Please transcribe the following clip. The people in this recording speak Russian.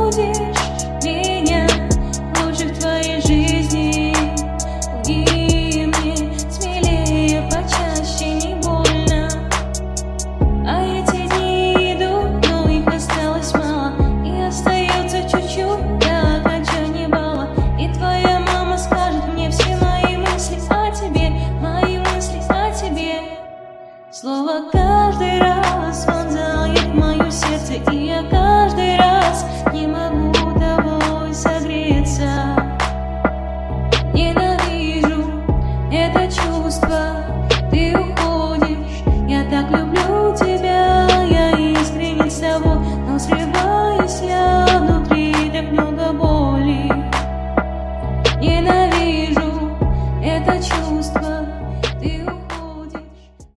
будешь меня лучше в твоей жизни. И мне смелее, почаще, не больно. А эти дни идут, но их осталось мало, и остается чуть-чуть до окончания бала. И твоя мама скажет мне все мои мысли о тебе, мои мысли о тебе. Слово каждый раз вонзает в мое сердце, и я каждый раз не могу тобой согреться. Ненавижу это чувство, ты уходишь, я так люблю тебя, я искренне с тобой, но срываюсь я внутри, так много боли. Ненавижу это чувство.